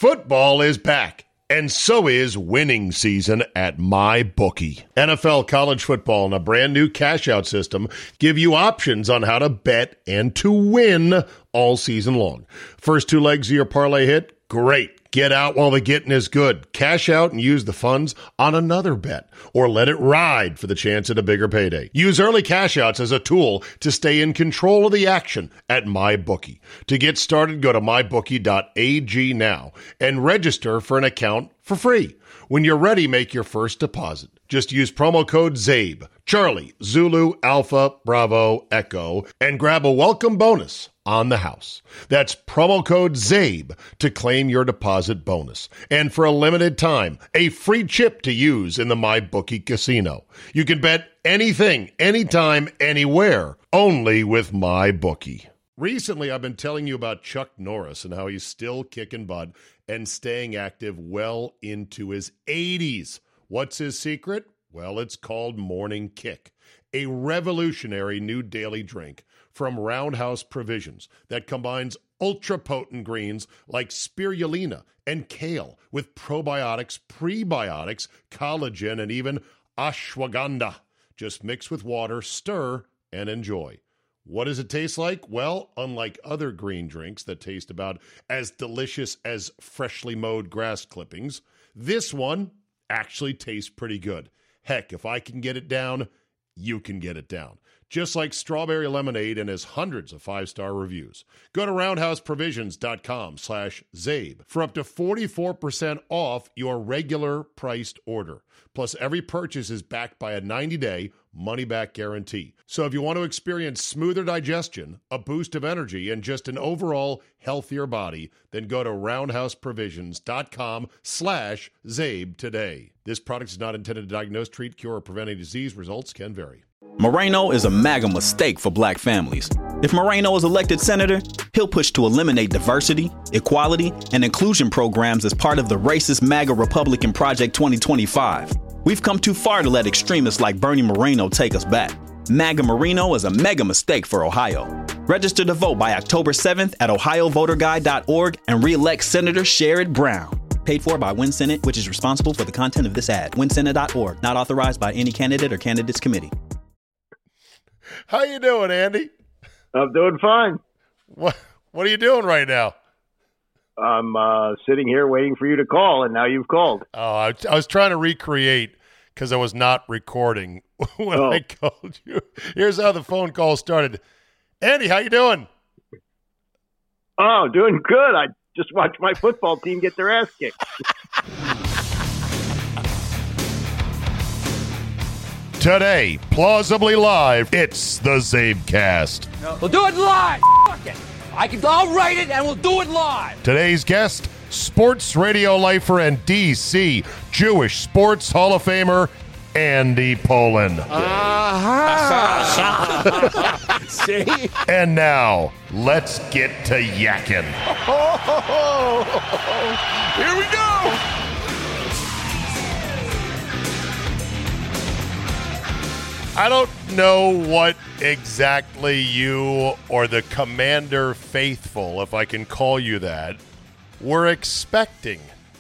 Football is back, and so is winning season at MyBookie. NFL, college football, and a brand new cash-out system give you options on how to bet and to win all season long. First two legs of your parlay hit? Great. Get out while the getting is good. Cash out and use the funds on another bet, or let it ride for the chance at a bigger payday. Use early cash outs as a tool to stay in control of the action at MyBookie. To get started, go to mybookie.ag now and register for an account for free. When you're ready, make your first deposit. Just use promo code ZABE, Charlie, Zulu, Alpha, Bravo, Echo, and grab a welcome bonus on the house. That's promo code ZABE to claim your deposit bonus. And for a limited time, a free chip to use in the MyBookie casino. You can bet anything, anytime, anywhere, only with MyBookie. Recently, I've been telling you about Chuck Norris and how he's still kicking butt and staying active well into his 80s. What's his secret? Well, it's called Morning Kick, a revolutionary new daily drink from Roundhouse Provisions that combines ultra-potent greens like spirulina and kale with probiotics, prebiotics, collagen, and even ashwagandha. Just mix with water, stir, and enjoy. What does it taste like? Well, unlike other green drinks that taste about as delicious as freshly mowed grass clippings, this one actually tastes pretty good. Heck, if I can get it down, you can get it down. Just like strawberry lemonade and has hundreds of 5-star reviews. Go to roundhouseprovisions.com/ZABE for up to 44% off your regular priced order. Plus, every purchase is backed by a 90-day money-back guarantee. So if you want to experience smoother digestion, a boost of energy, and just an overall healthier body, then go to roundhouseprovisions.com/ZABE today. This product is not intended to diagnose, treat, cure, or prevent any disease. Results can vary. Moreno is a MAGA mistake for black families. If Moreno is elected senator, he'll push to eliminate diversity, equality, and inclusion programs as part of the racist MAGA Republican Project 2025. We've come too far to let extremists like Bernie Moreno take us back. MAGA Moreno is a mega mistake for Ohio. Register to vote by October 7th at ohiovoterguide.org and re-elect Senator Sherrod Brown. Paid for by Win Senate, which is responsible for the content of this ad. WinSenate.org, not authorized by any candidate or candidates committee. How you doing, Andy? I'm doing fine. What are you doing right now? I'm sitting here waiting for you to call, and now you've called. Oh, I was trying to recreate because I was not recording when I called you. Here's how the phone call started. Andy, how you doing? Oh, doing good. I just watched my football team get their ass kicked. Today, plausibly live, it's the Zabecast. We'll do it live. Fuck it. I'll write it and we'll do it live. Today's guest, sports radio lifer and DC Jewish Sports Hall of Famer, Andy Pollin. See? And now, let's get to yakking. Here we go. I don't know what exactly you or the Commander Faithful, if I can call you that, were expecting.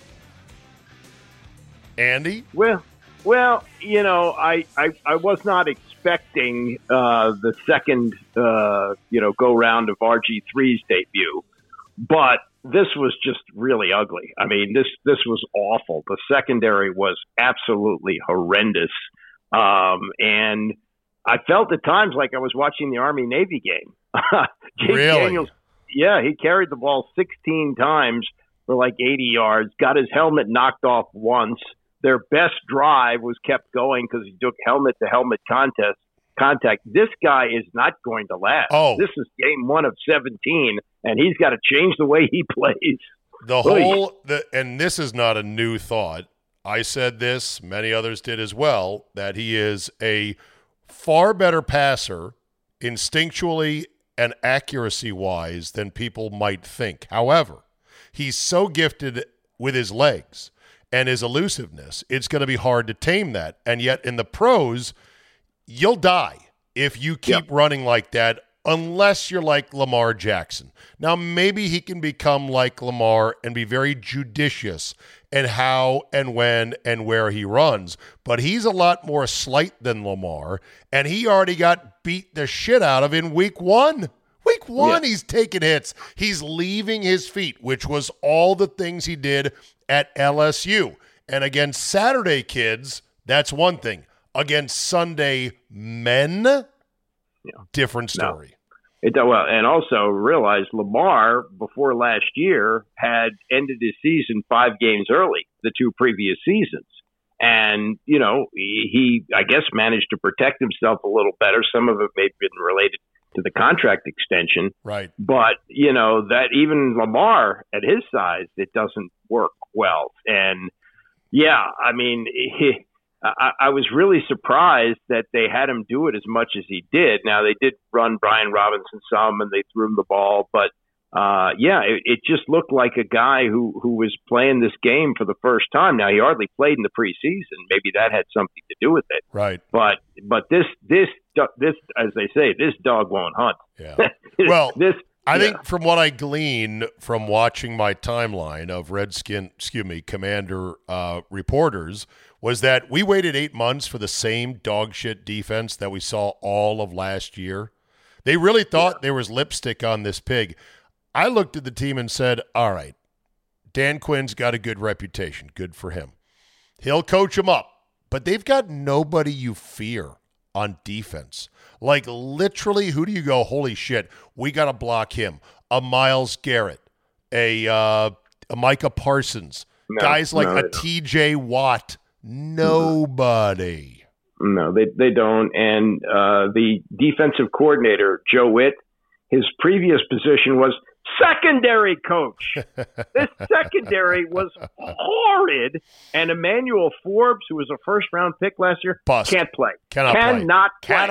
Andy? Well, you know, I was not expecting the second, go round of RG3's debut, but this was just really ugly. I mean, this was awful. The secondary was absolutely horrendous. And I felt at times like I was watching the Army-Navy game. Jake Daniels, he carried the ball 16 times for like 80 yards, got his helmet knocked off once. Their best drive was kept going because he took helmet-to-helmet contact. This guy is not going to last. Oh. This is game 1 of 17, and he's got to change the way he plays. And this is not a new thought. I said this, many others did as well, that he is a far better passer instinctually and accuracy-wise than people might think. However, he's so gifted with his legs and his elusiveness, it's going to be hard to tame that. And yet in the pros, you'll die if you keep running like that unless you're like Lamar Jackson. Now, maybe he can become like Lamar and be very judicious in how and when and where he runs, but he's a lot more slight than Lamar, and he already got beat the shit out of in week one. Week one, He's taking hits. He's leaving his feet, which was all the things he did at LSU. And against Saturday kids, that's one thing. Against Sunday men, different story. Well, and also realize Lamar, before last year, had ended his season 5 games early, the 2 previous seasons. And, he, I guess, managed to protect himself a little better. Some of it may have been related to the contract extension. Right. But, that even Lamar, at his size, it doesn't work well. And, I was really surprised that they had him do it as much as he did. Now, they did run Brian Robinson some, and they threw him the ball. But, it just looked like a guy who was playing this game for the first time. Now, he hardly played in the preseason. Maybe that had something to do with it. Right. But this, as they say, this dog won't hunt. Yeah. Well, I think from what I glean from watching my timeline of Commander reporters, was that we waited 8 months for the same dog shit defense that we saw all of last year. They really thought there was lipstick on this pig. I looked at the team and said, all right, Dan Quinn's got a good reputation. Good for him. He'll coach him up. But they've got nobody you fear on defense. Like, literally, who do you go, holy shit, we got to block him? A Myles Garrett, a Micah Parsons, guys like a TJ Watt. Nobody. No, they don't. And the defensive coordinator, Joe Witt, his previous position was secondary coach. This secondary was horrid. And Emmanuel Forbes, who was a first-round pick last year, can't play. Cannot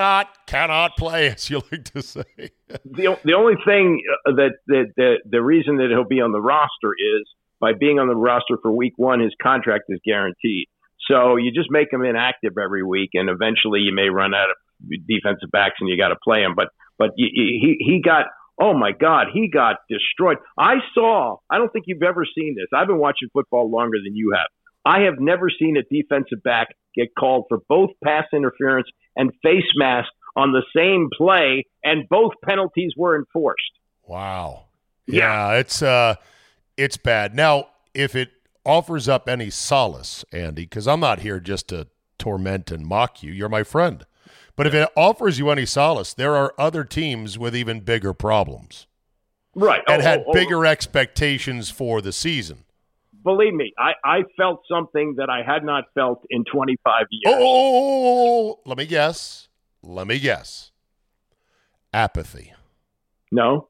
play, as you like to say. The only thing the reason that he'll be on the roster is by being on the roster for week 1, his contract is guaranteed. So you just make him inactive every week, and eventually you may run out of defensive backs, and you got to play him. But he got, oh my God, he got destroyed. I don't think you've ever seen this. I've been watching football longer than you have. I have never seen a defensive back get called for both pass interference and face mask on the same play, and both penalties were enforced. Wow. Yeah, it's bad. Now, if it offers up any solace, Andy, because I'm not here just to torment and mock you. You're my friend. But if it offers you any solace, there are other teams with even bigger problems. Right. And had bigger expectations for the season. Believe me, I felt something that I had not felt in 25 years. Let me guess. Apathy. No.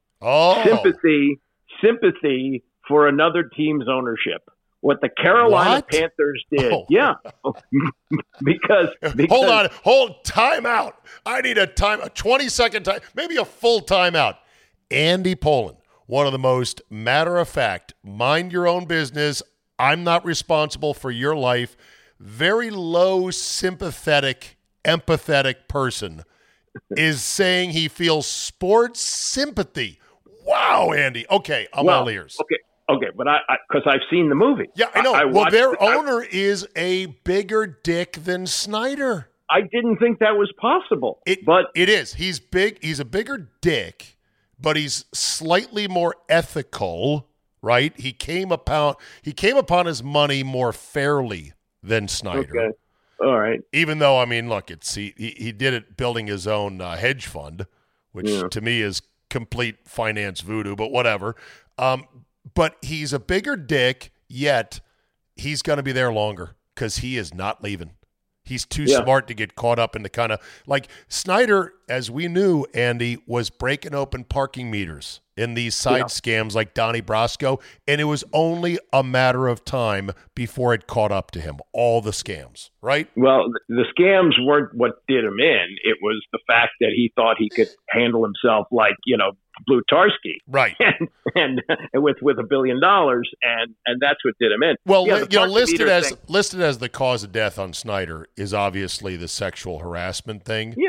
Sympathy for another team's ownership. What the Carolina Panthers did. Because time out. I need a 20-second time, maybe a full timeout. Andy Pollin, one of the most matter-of-fact, mind your own business, I'm not responsible for your life, very low sympathetic, empathetic person, is saying he feels sports sympathy. Wow, Andy. Okay, I'm all ears. Okay, but because I've seen the movie. Yeah, I know. Their owner is a bigger dick than Snyder. I didn't think that was possible. But it is. He's big. He's a bigger dick, but he's slightly more ethical, right? He came upon his money more fairly than Snyder. Okay. All right. Even though, I mean, look, he did it building his own hedge fund, which to me is complete finance voodoo, but whatever. But he's a bigger dick, yet he's going to be there longer because he is not leaving. He's too smart to get caught up in the kind of – like Snyder, as we knew, Andy, was breaking open parking meters in these side scams like Donnie Brasco, and it was only a matter of time before it caught up to him, all the scams, right? Well, the scams weren't what did him in. It was the fact that he thought he could handle himself like, Blutarsky, right? And with $1 billion, and that's what did him in. Well, listed as the cause of death on Snyder is obviously the sexual harassment thing. Yeah,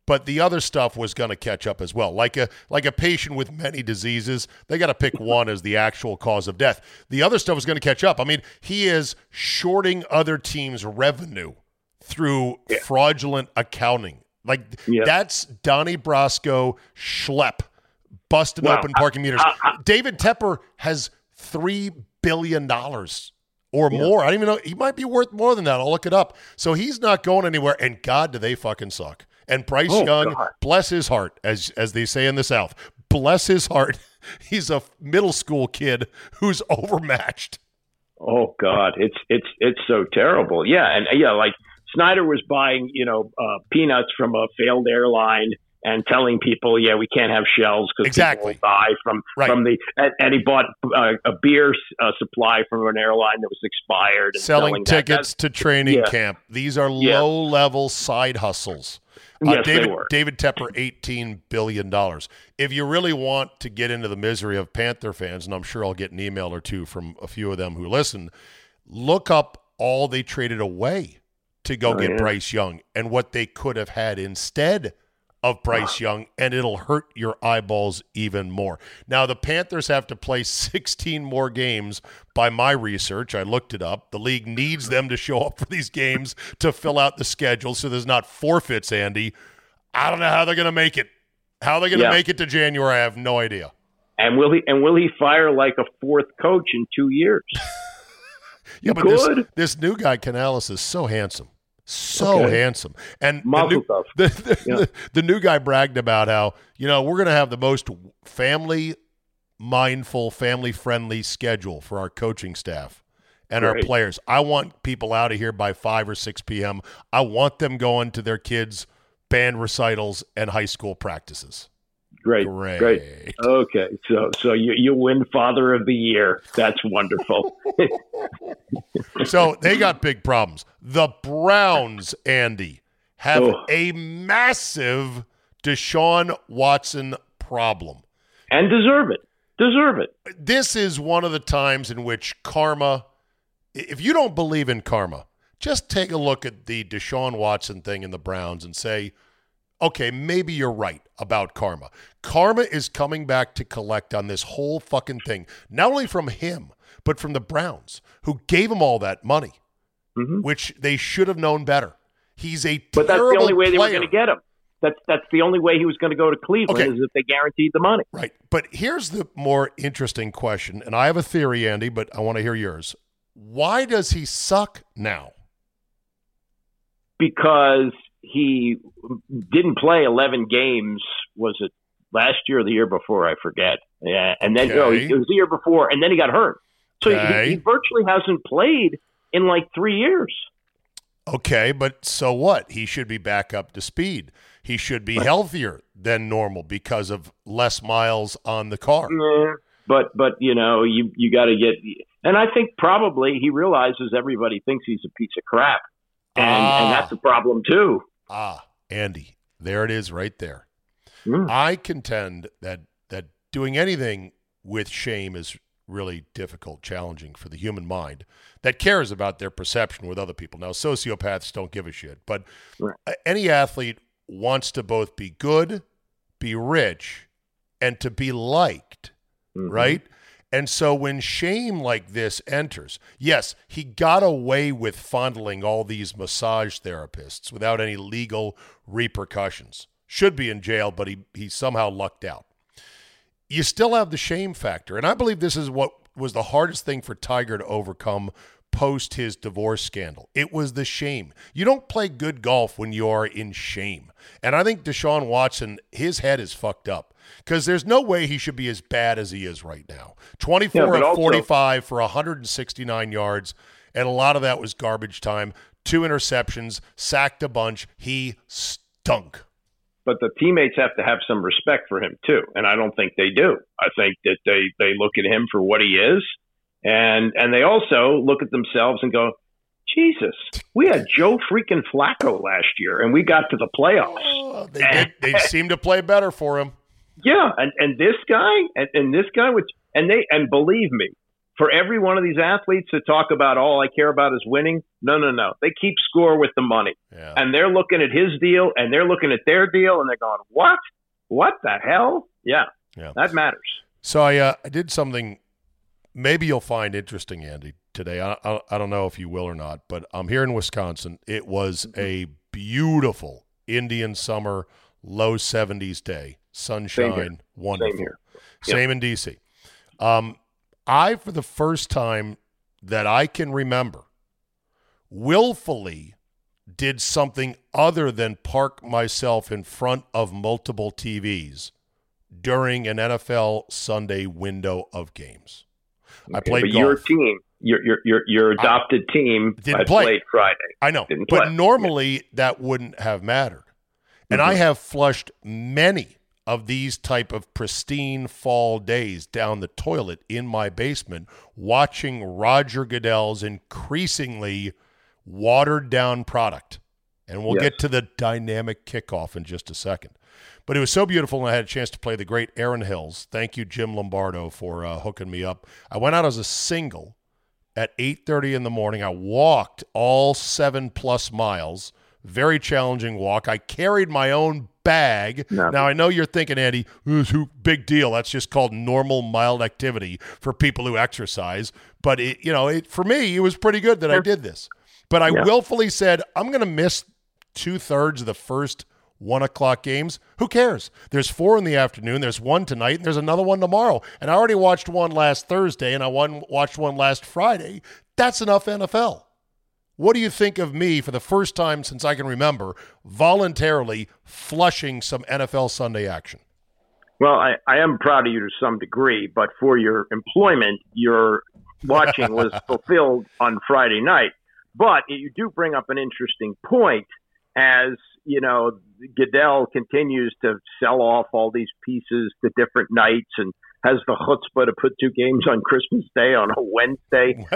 but the other stuff was going to catch up as well. Like a patient with many diseases, they got to pick one as the actual cause of death. The other stuff was going to catch up. I mean, he is shorting other teams' revenue through fraudulent accounting. That's Donnie Brasco schlep, busting open parking meters. David Tepper has $3 billion or more. I don't even know. He might be worth more than that. I'll look it up. So he's not going anywhere, and God, do they fucking suck. And Bryce Young, God. Bless his heart, as they say in the South, bless his heart. He's a middle school kid who's overmatched. Oh God, it's so terrible. Yeah, and like Snyder was buying, peanuts from a failed airline and telling people, we can't have shells because people will die from the. And he bought a beer supply from an airline that was expired. And selling tickets to training camp. These are low-level side hustles. Yes, they were. David Tepper, $18 billion. If you really want to get into the misery of Panther fans, and I'm sure I'll get an email or two from a few of them who listen, look up all they traded away to go get Bryce Young and what they could have had instead of Bryce Young, and it'll hurt your eyeballs even more. Now, the Panthers have to play 16 more games by my research. I looked it up. The league needs them to show up for these games to fill out the schedule so there's not forfeits, Andy. I don't know how they're going to make it. How they're going to make it to January, I have no idea. And will he fire like a fourth coach in 2 years? But this new guy, Canales, is so handsome. So handsome. And the new guy bragged about how, we're going to have the most family-mindful, family-friendly schedule for our coaching staff and our players. I want people out of here by 5 or 6 p.m. I want them going to their kids' band recitals and high school practices. Great. Okay, so you win Father of the Year. That's wonderful. So they got big problems. The Browns, Andy, have a massive Deshaun Watson problem. And deserve it. This is one of the times in which karma, if you don't believe in karma, just take a look at the Deshaun Watson thing in the Browns and say, okay, maybe you're right about karma. Karma is coming back to collect on this whole fucking thing, not only from him, but from the Browns, who gave him all that money, which they should have known better. He's a terrible But that's the only way they were player. going to get him. That's the only way he was going to go to Cleveland is if they guaranteed the money. Right. But here's the more interesting question, and I have a theory, Andy, but I want to hear yours. Why does he suck now? Because he didn't play 11 games, was it last year or the year before? I forget. Yeah, and then it was the year before, and then he got hurt. So he virtually hasn't played in like 3 years. Okay, but so what? He should be back up to speed. He should be healthier than normal because of less miles on the car. Yeah, but you got to get – and I think probably he realizes everybody thinks he's a piece of crap, and that's a problem too. Andy, there it is right there. I contend that doing anything with shame is really difficult, challenging for the human mind that cares about their perception with other people. Now, sociopaths don't give a shit, but any athlete wants to both be good, be rich, and to be liked, right? And so when shame like this enters, yes, he got away with fondling all these massage therapists without any legal repercussions. Should be in jail, but he somehow lucked out. You still have the shame factor. And I believe this is what was the hardest thing for Tiger to overcome post his divorce scandal. It was the shame. You don't play good golf when you are in shame. And I think Deshaun Watson, his head is fucked up because there's no way he should be as bad as he is right now. 24 of 45 for 169 yards, and a lot of that was garbage time. 2 interceptions, sacked a bunch. He stunk. But the teammates have to have some respect for him too, and I don't think they do. I think that they look at him for what he is, and they also look at themselves and go, Jesus, we had Joe freaking Flacco last year, and we got to the playoffs. They seem to play better for him. Yeah, and this guy, and believe me, for every one of these athletes to talk about all I care about is winning. No. They keep score with the money. Yeah. And they're looking at his deal and they're looking at their deal and they're going, what? What the hell? Yeah. That matters. So I did something maybe you'll find interesting, Andy, today. I don't know if you will or not, but I'm here in Wisconsin. It was a beautiful Indian summer, low 70s day. Sunshine, wonderful. Same here. Same in D.C. I, for the first time that I can remember, willfully did something other than park myself in front of multiple TVs during an NFL Sunday window of games. I played golf. Your team, your adopted team, played Friday. I know, but normally that wouldn't have mattered. And I have flushed many of these type of pristine fall days down the toilet in my basement, watching Roger Goodell's increasingly watered-down product. And we'll get to the dynamic kickoff in just a second. But it was so beautiful, and I had a chance to play the great Aaron Hills. Thank you, Jim Lombardo, for hooking me up. I went out as a single at 8:30 in the morning. I walked all 7+ miles. Very challenging walk. I carried my own bag. No. Now, I know you're thinking, Andy, big deal. That's just called normal, mild activity for people who exercise. But, for me, it was pretty good that I did this. But I willfully said, I'm going to miss 2/3 of the first 1 o'clock games. Who cares? There's 4 in the afternoon. There's 1 tonight, and there's another one tomorrow. And I already watched one last Thursday, and I watched one last Friday. That's enough NFL. What do you think of me, for the first time since I can remember, voluntarily flushing some NFL Sunday action? Well, I am proud of you to some degree, but for your employment, your watching was fulfilled on Friday night. But you do bring up an interesting point, as Goodell continues to sell off all these pieces to different nights and has the chutzpah to put 2 games on Christmas Day on a Wednesday.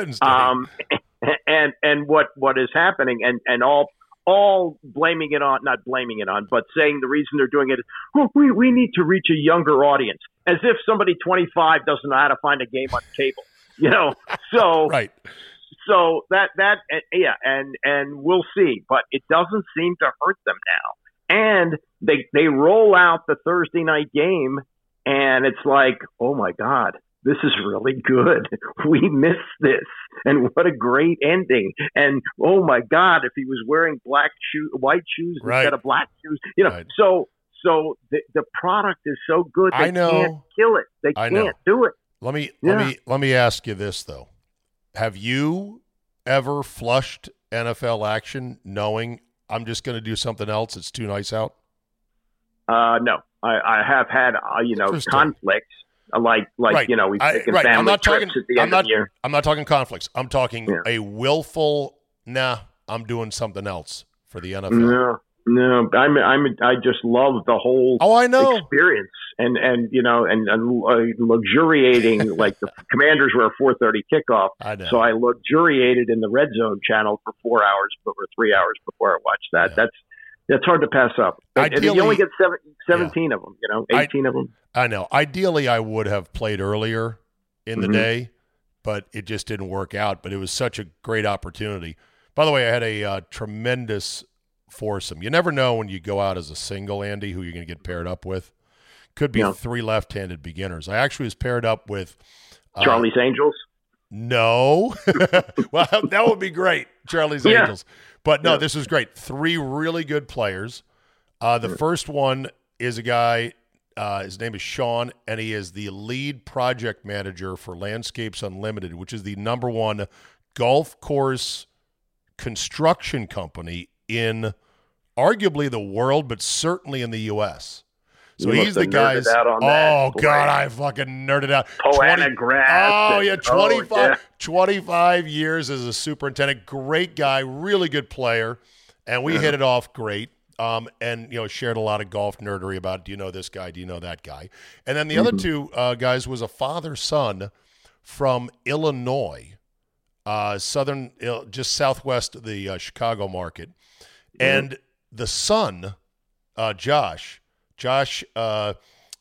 And what is happening and all blaming it on, not blaming it on, but saying the reason they're doing it is, we need to reach a younger audience, as if somebody 25 doesn't know how to find a game on cable, so right. So and we'll see, but it doesn't seem to hurt them now. And they roll out the Thursday night game, and it's like, oh my God, this is really good. We missed this, and what a great ending! And oh my God, if he was wearing white shoes instead of black shoes, right. So the product is so good they can't kill it. They can't do it. Let me ask you this though. Have you ever flushed NFL action knowing I'm just going to do something else? It's too nice out. No, I have had conflicts like right. We've taken family trips at the end of the year. I'm not talking conflicts. I'm talking a willful. I'm doing something else for the NFL. No, I just love the whole experience and luxuriating. Like the Commanders were a 4:30 kickoff, so I luxuriated in the Red Zone channel for 4 hours, but for 3 hours before I watched that. Yeah. That's hard to pass up. And you only get 17 of them, 18 of them. I know. Ideally, I would have played earlier in the day, but it just didn't work out. But it was such a great opportunity. By the way, I had a tremendous foursome. You never know when you go out as a single, Andy, who you're going to get paired up with. Could be 3 left-handed beginners. I actually was paired up with Charlie's Angels. No. Well, that would be great, Charlie's Angels. But no, this was great. 3 really good players. The first one is a guy, his name is Sean, and he is the lead project manager for Landscapes Unlimited, which is the #1 golf course construction company in arguably the world, but certainly in the U.S. So he's the guy's. God, I fucking nerded out. Poana Grass. Oh, yeah, 25 years as a superintendent. Great guy, really good player. And we hit it off great. And, shared a lot of golf nerdery about, do you know this guy? Do you know that guy? And then the other 2 guys was a father-son from Illinois, southern, just southwest of the Chicago market. And the son, Josh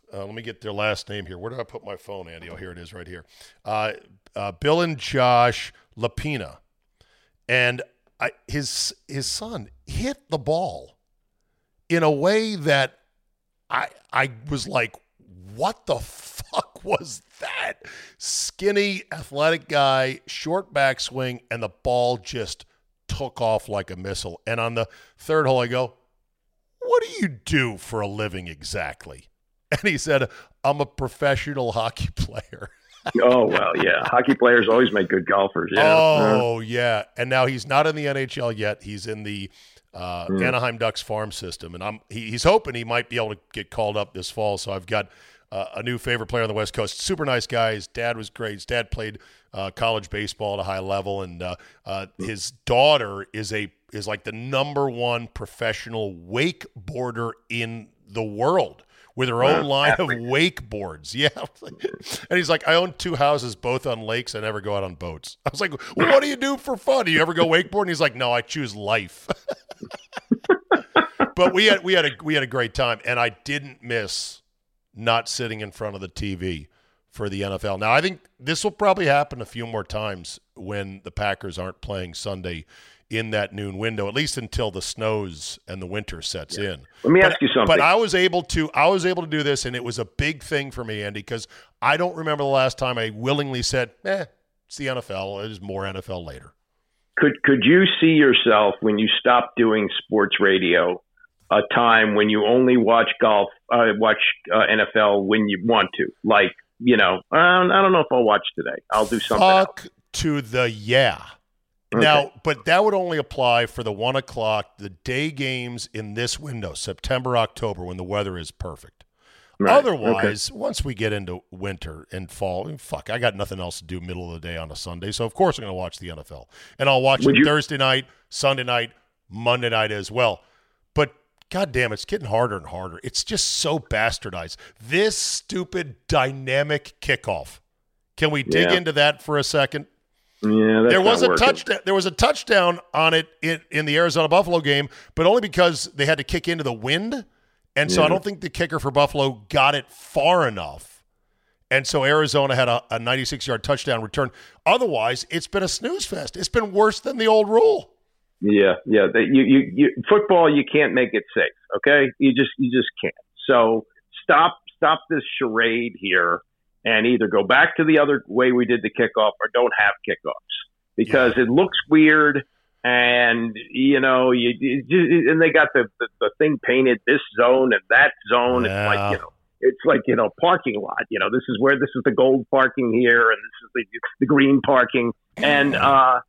Let me get their last name here. Where did I put my phone, Andy? Oh, here it is right here. Bill and Josh Lapina. And his son hit the ball in a way that I was like, what the fuck was that? Skinny, athletic guy, short backswing, and the ball just took off like a missile. And on the third hole, I go, what do you do for a living exactly? And he said, I'm a professional hockey player. Oh, well, yeah. Hockey players always make good golfers. Yeah. Oh, yeah. And now he's not in the NHL yet. He's in the Anaheim Ducks farm system. And he's hoping he might be able to get called up this fall. So I've got a new favorite player on the West Coast. Super nice guy. His dad was great. His dad played college baseball at a high level. And his daughter is like the number one professional wakeboarder in the world, with her own line of wakeboards. Yeah. And he's like, I own 2 houses, both on lakes. I never go out on boats. I was like, well, what do you do for fun? Do you ever go wakeboard? And he's like, no, I choose life. But we had a great time, and I didn't miss not sitting in front of the TV for the NFL. Now, I think this will probably happen a few more times when the Packers aren't playing Sunday in that noon window, at least until the snows and the winter sets in. Let me ask you something. But I was able to do this, and it was a big thing for me, Andy, because I don't remember the last time I willingly said, it's the NFL. There's more NFL later. Could you see yourself, when you stop doing sports radio, a time when you only watch golf, NFL when you want to? Like, I don't know if I'll watch today. I'll do something else. To the yeah. Okay. Now, but that would only apply for the 1 o'clock, the day games in this window, September, October, when the weather is perfect. Right. Otherwise, once we get into winter and fall, I got nothing else to do middle of the day on a Sunday. So, of course, I'm going to watch the NFL. And I'll watch it Thursday night, Sunday night, Monday night as well. But, goddamn, it's getting harder and harder. It's just so bastardized. This stupid dynamic kickoff. Can we dig into that for a second? Yeah, there was a touchdown. There was a touchdown on it in the Arizona Buffalo game, but only because they had to kick into the wind, and so I don't think the kicker for Buffalo got it far enough, and so Arizona had a 96-yard touchdown return. Otherwise, it's been a snooze fest. It's been worse than the old rule. Yeah. You football, you can't make it safe. Okay, you just can't. So stop this charade here. And either go back to the other way we did the kickoff or don't have kickoffs, because it looks weird. And, and they got the thing painted, this zone and that zone. Yeah. It's like, parking lot. This is the gold parking here, and this is the green parking. And, and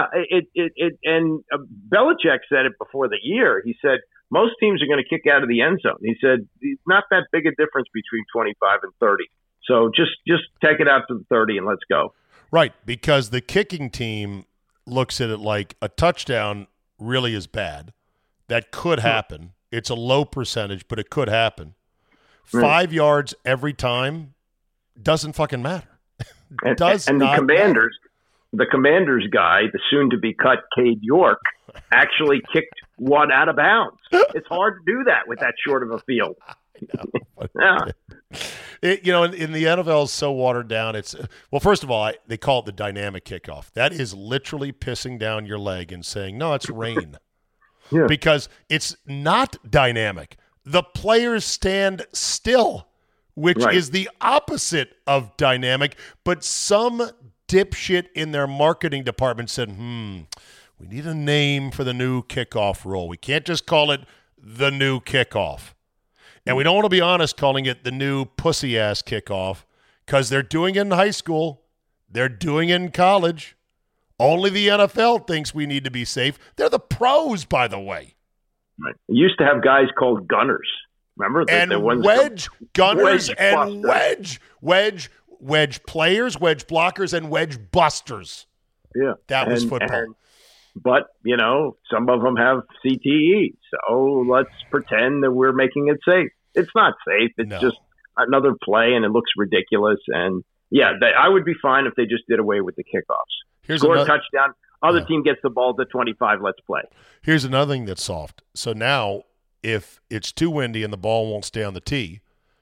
Belichick said it before the year. He said, most teams are going to kick out of the end zone. He said, it's not that big a difference between 25 and 30. So just take it out to the 30 and let's go. Right, because the kicking team looks at it like a touchdown really is bad. That could happen. It's a low percentage, but it could happen. 5 yards every time doesn't fucking matter. And the Commanders guy, the soon-to-be cut Cade York, actually kicked one out of bounds. It's hard to do that with that short of a field. Yeah. In the NFL is so watered down. First of all, they call it the dynamic kickoff. That is literally pissing down your leg and saying, no, it's rain. Because it's not dynamic. The players stand still, which is the opposite of dynamic. But some dipshit in their marketing department said, we need a name for the new kickoff rule. We can't just call it the new kickoff. And we don't want to be honest calling it the new pussy-ass kickoff, because they're doing it in high school. They're doing it in college. Only the NFL thinks we need to be safe. They're the pros, by the way. Right. We used to have guys called gunners. Remember? And wedge gunners and wedge players, wedge blockers, and wedge busters. Yeah. That was football. But, some of them have CTE. So let's pretend that we're making it safe. It's not safe. It's just another play, and it looks ridiculous. And, I would be fine if they just did away with the kickoffs. Score a touchdown. Other team gets the ball to 25. Let's play. Here's another thing that's soft. So now if it's too windy and the ball won't stay on the tee,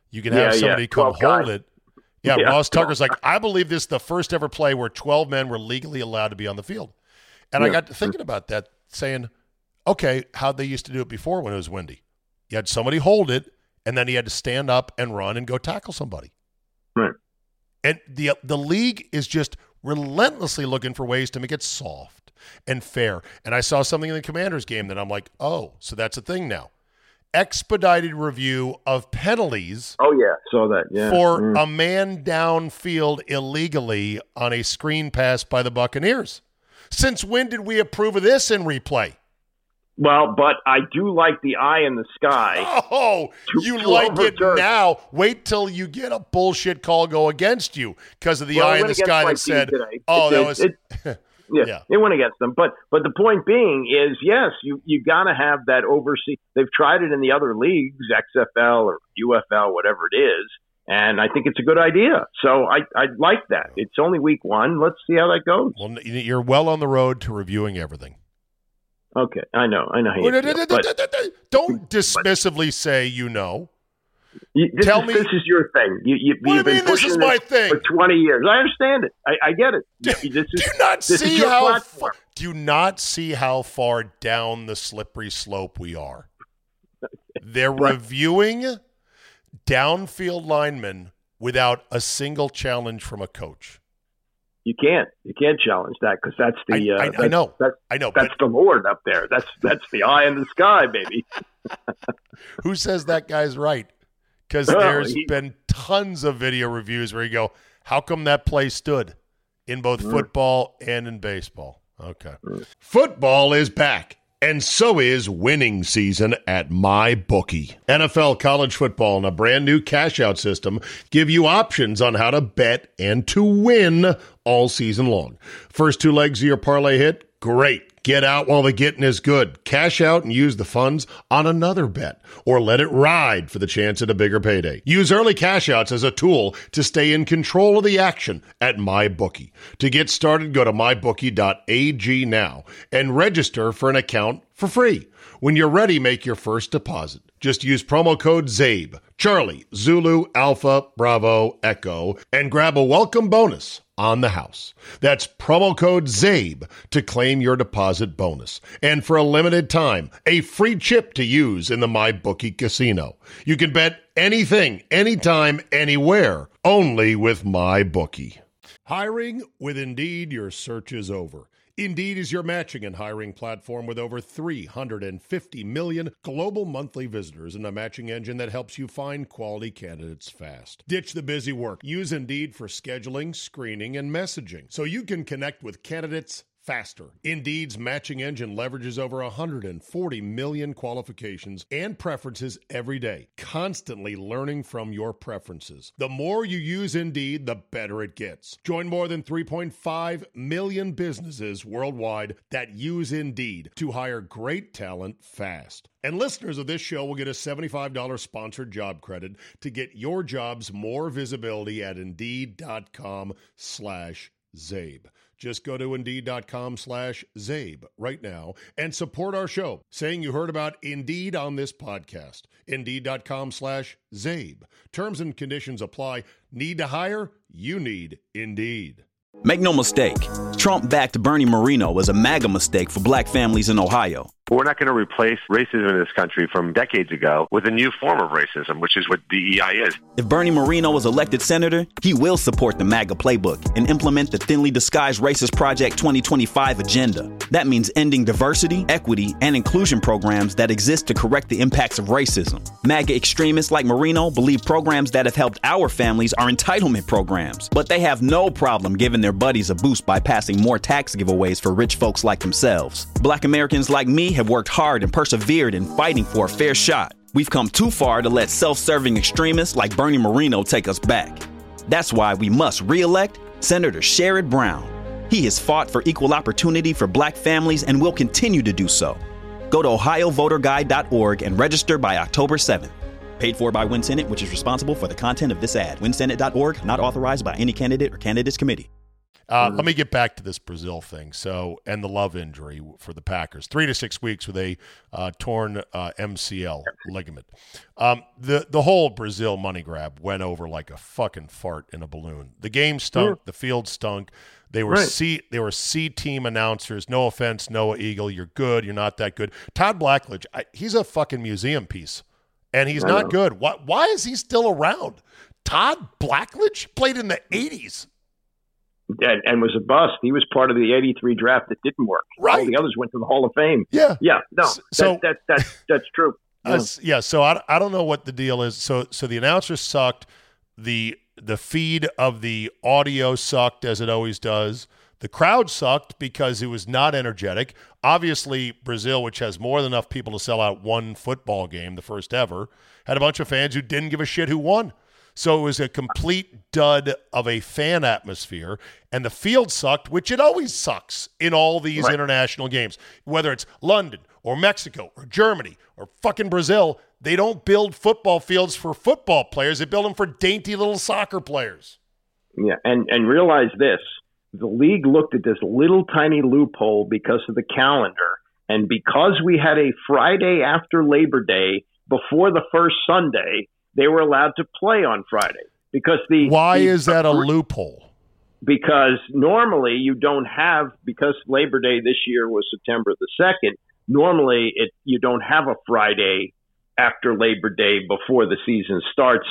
You can have somebody come hold it. Yeah, Ross Tucker's like, I believe this is the first ever play where 12 men were legally allowed to be on the field. And I got to thinking about that, saying, okay, how'd they used to do it before when it was windy? You had somebody hold it, and then he had to stand up and run and go tackle somebody. Right. And the league is just relentlessly looking for ways to make it soft and fair. And I saw something in the Commanders game that I'm like, oh, so that's a thing now. Expedited review of penalties. Oh, yeah. Saw that. Yeah. For a man downfield illegally on a screen pass by the Buccaneers. Since when did we approve of this in replay? Well, but I do like the eye in the sky. Oh, you like it now. Wait till you get a bullshit call go against you because of the eye in the sky that said, Yeah, it went against them. But the point being is, yes, you got to have that oversee. They've tried it in the other leagues, XFL or UFL, whatever it is, and I think it's a good idea. So I like that. It's only week 1. Let's see how that goes. Well, you're well on the road to reviewing everything. Okay, I know how you feel, don't dismissively say you know. Tell me this is your thing. You've been pushing this is my thing for 20 years. I understand it. I get it. Do you not see how far down the slippery slope we are? They're reviewing downfield linemen without a single challenge from a coach. You can't challenge that because that's the. I know. That's the Lord up there. That's the eye in the sky, baby. Who says that guy's right? Because there's been tons of video reviews where you go, how come that play stood in both football and in baseball? Okay. Football is back, and so is winning season at MyBookie. NFL, college football, and a brand new cash-out system give you options on how to bet and to win all season long. First 2 legs of your parlay hit? Great. Get out while the getting is good. Cash out and use the funds on another bet, or let it ride for the chance at a bigger payday. Use early cash outs as a tool to stay in control of the action at MyBookie. To get started, go to mybookie.ag now and register for an account for free. When you're ready, make your first deposit. Just use promo code ZABE, Charlie, Zulu, Alpha, Bravo, Echo, and grab a welcome bonus on the house. That's promo code ZABE to claim your deposit bonus. And for a limited time, a free chip to use in the MyBookie casino. You can bet anything, anytime, anywhere, only with MyBookie. Hiring with Indeed, your search is over. Indeed is your matching and hiring platform with over 350 million global monthly visitors and a matching engine that helps you find quality candidates fast. Ditch the busy work. Use Indeed for scheduling, screening, and messaging so you can connect with candidates faster. Indeed's matching engine leverages over 140 million qualifications and preferences every day, constantly learning from your preferences. The more you use Indeed, the better it gets. Join more than 3.5 million businesses worldwide that use Indeed to hire great talent fast. And listeners of this show will get a $75 sponsored job credit to get your jobs more visibility at Indeed.com/Zabe. Just go to Indeed.com/Zabe right now and support our show, saying you heard about Indeed on this podcast. Indeed.com/Zabe. Terms and conditions apply. Need to hire? You need Indeed. Make no mistake, Trump-backed Bernie Moreno was a MAGA mistake for black families in Ohio. We're not going to replace racism in this country from decades ago with a new form of racism, which is what DEI is. If Bernie Moreno was elected senator, he will support the MAGA playbook and implement the thinly disguised Racist Project 2025 agenda. That means ending diversity, equity, and inclusion programs that exist to correct the impacts of racism. MAGA extremists like Moreno believe programs that have helped our families are entitlement programs, but they have no problem giving their buddies a boost by passing more tax giveaways for rich folks like themselves. Black Americans like me have worked hard and persevered in fighting for a fair shot. We've come too far to let self-serving extremists like Bernie Moreno take us back. That's why we must re-elect Senator Sherrod Brown. He has fought for equal opportunity for black families and will continue to do so. Go to ohiovoterguide.org and register by October 7th. Paid for by WinSenate, which is responsible for the content of this ad. WinSenate.org, not authorized by any candidate or candidates committee. Let me get back to this Brazil thing. So, and the Love injury for the Packers, 3 to 6 weeks with a torn MCL ligament. The whole Brazil money grab went over like a fucking fart in a balloon. The game stunk. The field stunk. They were C team announcers. No offense, Noah Eagle. You're good. You're not that good. Todd Blackledge, he's a fucking museum piece, and he's not good. Why is he still around? Todd Blackledge played in the 80s. And was a bust. He was part of the 83 draft that didn't work. Right. All the others went to the Hall of Fame. Yeah. Yeah. No, so, that's true. Yeah. So I don't know what the deal is. So the announcers sucked. The feed of the audio sucked, as it always does. The crowd sucked because it was not energetic. Obviously, Brazil, which has more than enough people to sell out one football game, the first ever, had a bunch of fans who didn't give a shit who won. So it was a complete dud of a fan atmosphere, and the field sucked, which it always sucks in all these international games. Whether it's London or Mexico or Germany or fucking Brazil, they don't build football fields for football players. They build them for dainty little soccer players. Yeah, and realize this. The league looked at this little tiny loophole because of the calendar, and because we had a Friday after Labor Day before the first Sunday, they were allowed to play on Friday because Why is that a loophole? Because normally you don't have, because Labor Day this year was September the 2nd, normally you don't have a Friday after Labor Day before the season starts.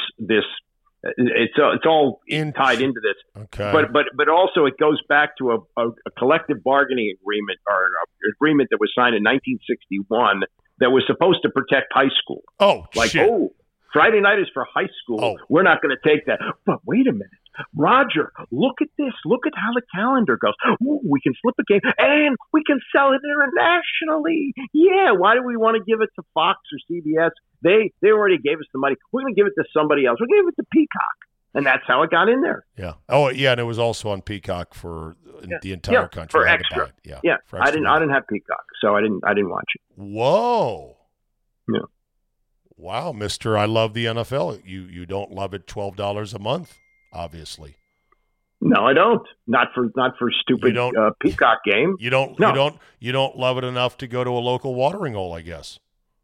It's all tied into this. Okay. But also it goes back to a collective bargaining agreement or an agreement that was signed in 1961 that was supposed to protect high school. Shit. Friday night is for high school. We're not going to take that. But wait a minute. Roger, look at this. Look at how the calendar goes. Ooh, we can flip a game, and we can sell it internationally. Yeah, why do we want to give it to Fox or CBS? They already gave us the money. We're going to give it to somebody else. We're going to give it to Peacock. And that's how it got in there. Yeah. Oh, yeah, and it was also on Peacock for the entire country. For extra. Yeah. For extra. I didn't have Peacock, so I didn't watch it. Whoa. Yeah. Wow, Mr. I love the NFL. You don't love it $12 a month, obviously. No, I don't. Not for stupid Peacock game. You don't love it enough to go to a local watering hole, I guess.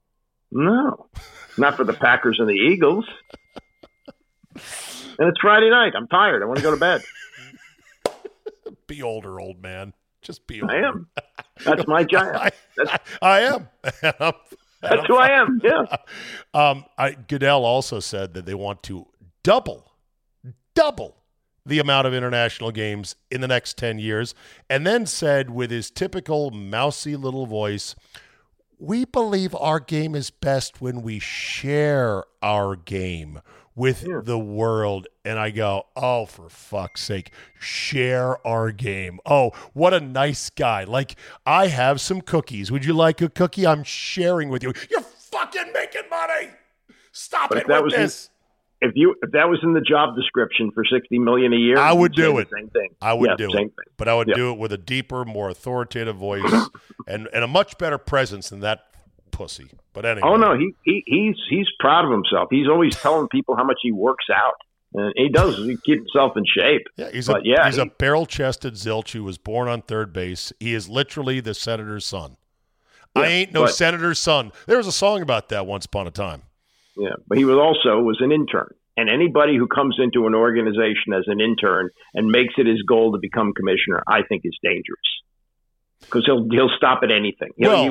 No. Not for the Packers and the Eagles. And it's Friday night. I'm tired. I want to go to bed. Be older, old man. Just be older. I am. That's my giant. I am. That's who I am, yeah. Goodell also said that they want to double the amount of international games in the next 10 years, and then said with his typical mousy little voice, we believe our game is best when we share our game with the world. And I go, oh, for fuck's sake, share our game. Oh, what a nice guy. Like, I have some cookies. Would you like a cookie? I'm sharing with you. You're fucking making money. Stop it with this. If that was in the job description for $60 million a year, I would do it. Same thing. I would do it. But I would do it with a deeper, more authoritative voice and a much better presence than that pussy. But anyway. Oh no, he's proud of himself. He's always telling people how much he works out. And he does. He keeps himself in shape. Yeah, he's a barrel-chested zilch who was born on third base. He is literally the senator's son. Yeah, I ain't no senator's son. There was a song about that once upon a time. Yeah, but he was an intern. And anybody who comes into an organization as an intern and makes it his goal to become commissioner, I think is dangerous. Because he'll stop at anything.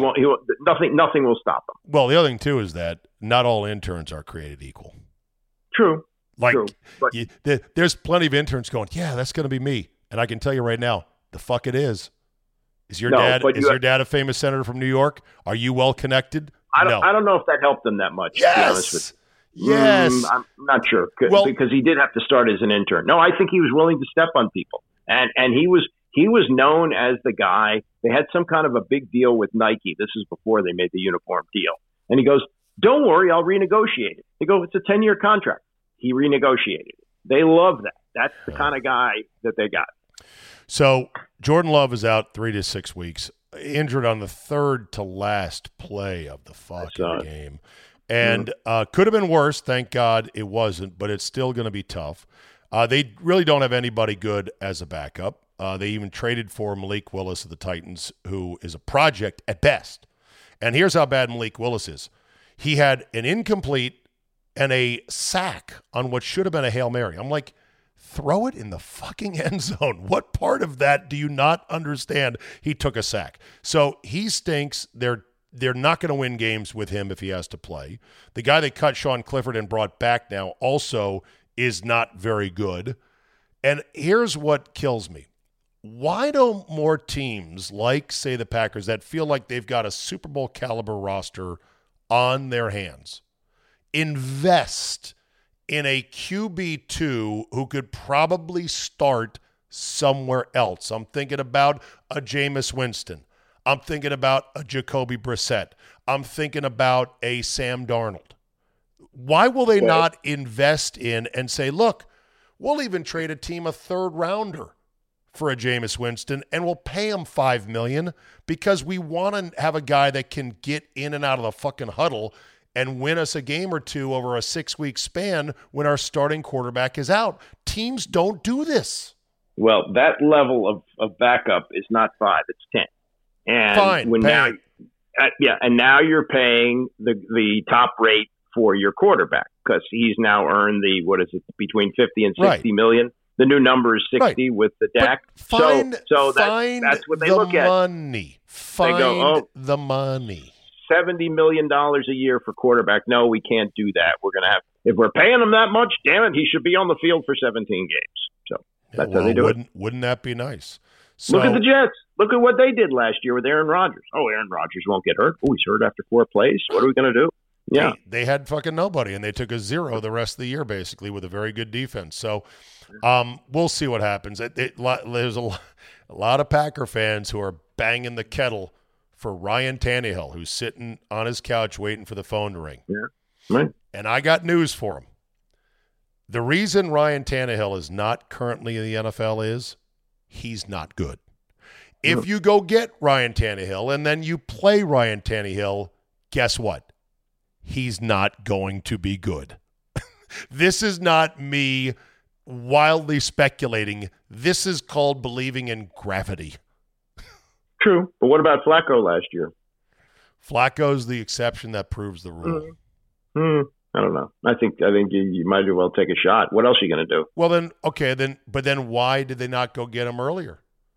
Nothing will stop him. Well, the other thing, too, is that not all interns are created equal. True. Like, True. But there's plenty of interns going, yeah, that's going to be me. And I can tell you right now, the fuck it is. Is your dad a famous senator from New York? Are you well connected? I don't know if that helped him that much, yes! to be honest with you. Yes. I'm not sure because he did have to start as an intern. No, I think he was willing to step on people. And he was known as the guy. They had some kind of a big deal with Nike. This is before they made the uniform deal. And he goes, don't worry, I'll renegotiate it. They go, it's a 10-year contract. He renegotiated it. They love that. That's the kind of guy that they got. So Jordan Love is out 3 to 6 weeks, injured on the third to last play of the fucking game. And could have been worse. Thank God it wasn't, but it's still going to be tough. They really don't have anybody good as a backup. They even traded for Malik Willis of the Titans, who is a project at best. And here's how bad Malik Willis is. He had an incomplete and a sack on what should have been a Hail Mary. I'm like, throw it in the fucking end zone. What part of that do you not understand? He took a sack. So he stinks. They're not going to win games with him if he has to play. The guy they cut, Sean Clifford, and brought back now also is not very good. And here's what kills me. Why don't more teams like, say, the Packers that feel like they've got a Super Bowl caliber roster on their hands invest in a QB2 who could probably start somewhere else? I'm thinking about a Jameis Winston. I'm thinking about a Jacoby Brissett. I'm thinking about a Sam Darnold. Why will they not invest in and say, look, we'll even trade a team a third-rounder for a Jameis Winston, and we'll pay him $5 million because we want to have a guy that can get in and out of the fucking huddle and win us a game or two over a 6-week span when our starting quarterback is out. Teams don't do this. Well, that level of backup is not 5, it's 10. And Fine, and now you're paying the top rate for your quarterback because he's now earned between 50 and 60 million. The new number is 60 with the DAC. So that's what they look at. Money. Find the money. $70 million a year for quarterback. No, we can't do that. We're going to have, if we're paying him that much, damn it, he should be on the field for 17 games. So that's how they do it. Wouldn't that be nice? So, look at the Jets. Look at what they did last year with Aaron Rodgers. Oh, Aaron Rodgers won't get hurt. Oh, he's hurt after 4 plays. What are we going to do? Yeah. They had fucking nobody, and they took a 0 the rest of the year, basically, with a very good defense. So we'll see what happens. There's a lot of Packer fans who are banging the kettle for Ryan Tannehill, who's sitting on his couch waiting for the phone to ring. Yeah. Right. And I got news for him. The reason Ryan Tannehill is not currently in the NFL is he's not good. If you go get Ryan Tannehill and then you play Ryan Tannehill, guess what? He's not going to be good. This is not me wildly speculating. This is called believing in gravity. True. But what about Flacco last year? Flacco's the exception that proves the rule. I don't know. I think you might as well take a shot. What else are you going to do? Well, then why did they not go get him earlier?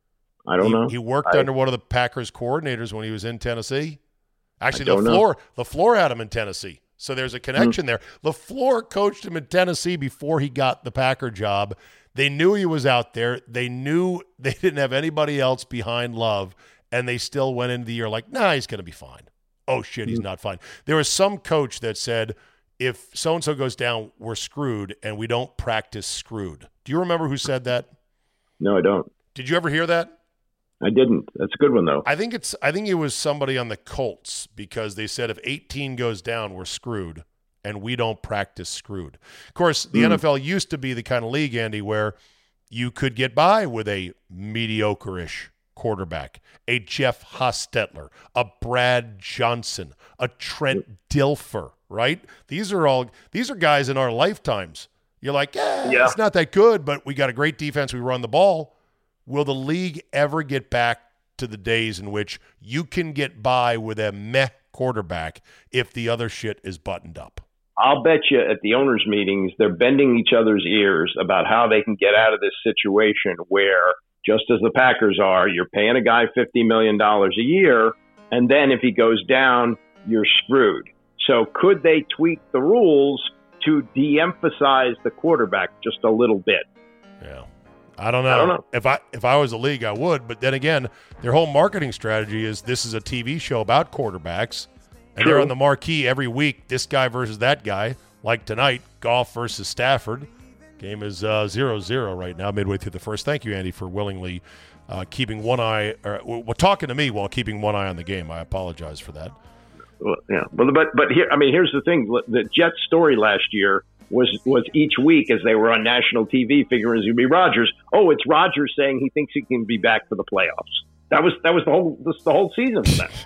I don't know. He worked under one of the Packers coordinators when he was in Tennessee. Actually, LaFleur had him in Tennessee. So there's a connection there. LaFleur coached him in Tennessee before he got the Packer job. They knew he was out there. They knew they didn't have anybody else behind Love, and they still went into the year like, nah, he's going to be fine. Oh, shit, he's not fine. There was some coach that said, if so-and-so goes down, we're screwed, and we don't practice screwed. Do you remember who said that? No, I don't. Did you ever hear that? I didn't. That's a good one, though. I think it was somebody on the Colts because they said if 18 goes down, we're screwed, and we don't practice screwed. Of course, the NFL used to be the kind of league, Andy, where you could get by with a mediocre-ish quarterback, a Jeff Hostetler, a Brad Johnson, a Trent Dilfer, right? These are guys in our lifetimes. You're like, it's not that good, but we got a great defense. We run the ball. Will the league ever get back to the days in which you can get by with a meh quarterback if the other shit is buttoned up? I'll bet you at the owners' meetings, they're bending each other's ears about how they can get out of this situation where, just as the Packers are, you're paying a guy $50 million a year, and then if he goes down, you're screwed. So could they tweak the rules to de-emphasize the quarterback just a little bit? Yeah. I don't know. If I was a league, I would. But then again, their whole marketing strategy is this is a TV show about quarterbacks, and they're on the marquee every week, this guy versus that guy. Like tonight, Goff versus Stafford. Game is 0-0 right now, midway through the first. Thank you, Andy, for willingly keeping one eye talking to me while keeping one eye on the game. I apologize for that. Well, yeah. But here, here's the thing. The Jets story last year was each week as they were on national TV figuring it was going to be Rodgers. Oh, it's Rodgers saying he thinks he can be back for the playoffs. That was the whole season for them.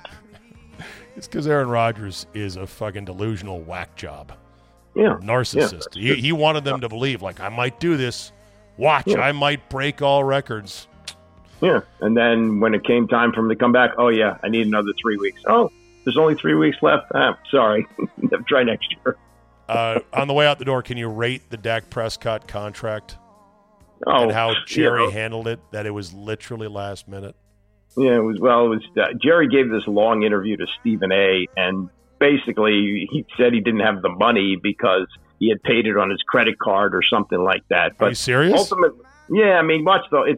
It's because Aaron Rodgers is a fucking delusional whack job. Yeah. Narcissist. Yeah, he wanted them to believe, like, I might do this. Watch, I might break all records. Yeah. And then when it came time for him to come back, oh, yeah, I need another 3 weeks. Oh, there's only 3 weeks left. Sorry. Try next year. On the way out the door, can you rate the Dak Prescott contract and how Jerry handled it, that it was literally last minute? Yeah, it was Jerry gave this long interview to Stephen A., and basically he said he didn't have the money because he had paid it on his credit card or something like that. But are you serious? Ultimately, yeah, I mean, watch though.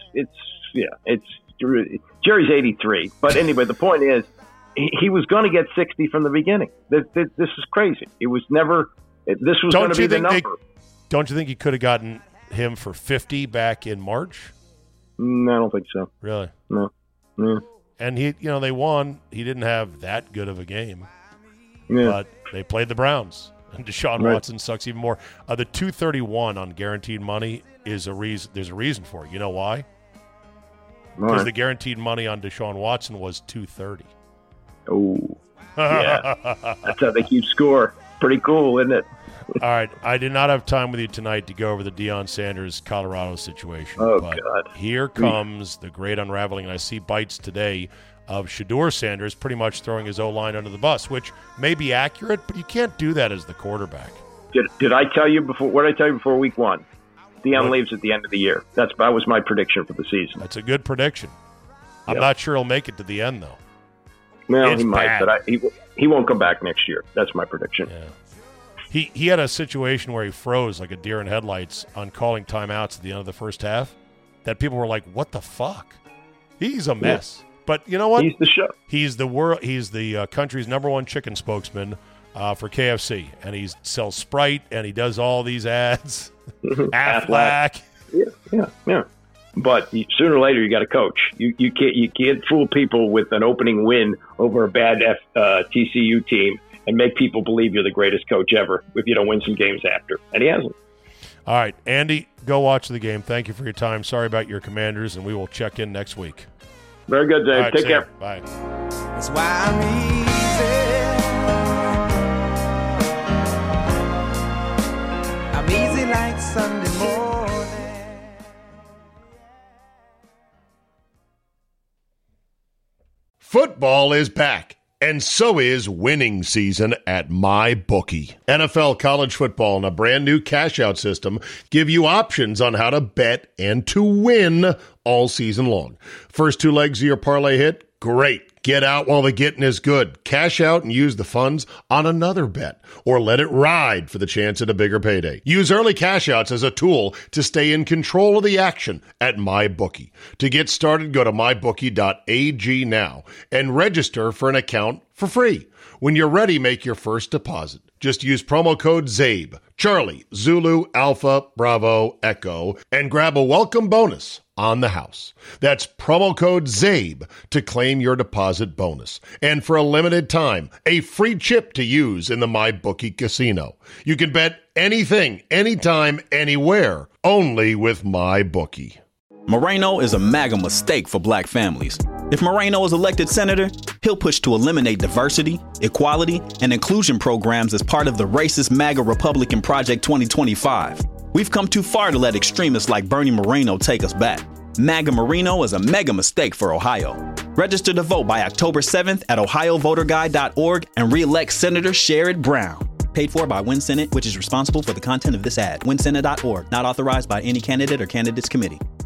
It's Jerry's 83. But anyway, the point is, he was going to get 60 from the beginning. This is crazy. It was never. This was going to be the number. Don't you think you could have gotten him for 50 back in March? No, I don't think so. Really? No. Yeah. And they won. He didn't have that good of a game. Yeah. But they played the Browns, and Deshaun Watson sucks even more. The 231 on guaranteed money is a reason. There's a reason for it. You know why? Because the guaranteed money on Deshaun Watson was 230. Oh, yeah. That's how they keep score. Pretty cool, isn't it? All right. I did not have time with you tonight to go over the Deion Sanders Colorado situation. Oh, but God. Here comes the great unraveling, and I see bites today of Shedeur Sanders pretty much throwing his O-line under the bus, which may be accurate, but you can't do that as the quarterback. Did I tell you before? What did I tell you before week one? Deion leaves at the end of the year. That was my prediction for the season. That's a good prediction. I'm not sure he'll make it to the end, though. Well, it's he might, bad. but he won't come back next year. That's my prediction. Yeah. He had a situation where he froze like a deer in headlights on calling timeouts at the end of the first half that people were like, what the fuck? He's a mess. Yeah. But you know what? He's the show. He's the country's #1 chicken spokesman for KFC, and he sells Sprite, and he does all these ads. Aflac. Yeah. But sooner or later, you got to coach. You can't fool people with an opening win over a bad TCU team and make people believe you're the greatest coach ever if you don't win some games after. And he hasn't. All right, Andy, go watch the game. Thank you for your time. Sorry about your Commanders, and we will check in next week. Very good, Dave. Right, take care. Bye. That's why I'm easy. I'm easy like Sunday morning. Football is back. And so is winning season at MyBookie. NFL college football and a brand new cash-out system give you options on how to bet and to win all season long. First 2 legs of your parlay hit? Great. Get out while the getting is good. Cash out and use the funds on another bet, or let it ride for the chance at a bigger payday. Use early cash outs as a tool to stay in control of the action at MyBookie. To get started, go to mybookie.ag now and register for an account for free. When you're ready, make your first deposit. Just use promo code ZABE, Charlie, Zulu, Alpha, Bravo, Echo, and grab a welcome bonus on the house. That's promo code ZABE to claim your deposit bonus. And for a limited time, a free chip to use in the MyBookie casino. You can bet anything, anytime, anywhere, only with MyBookie. Moreno is a MAGA mistake for black families. If Moreno is elected senator, he'll push to eliminate diversity, equality, and inclusion programs as part of the racist MAGA Republican Project 2025. We've come too far to let extremists like Bernie Moreno take us back. MAGA Moreno is a mega mistake for Ohio. Register to vote by October 7th at ohiovoterguide.org and re-elect Senator Sherrod Brown. Paid for by WinSenate, which is responsible for the content of this ad. WinSenate.org, not authorized by any candidate or candidates committee.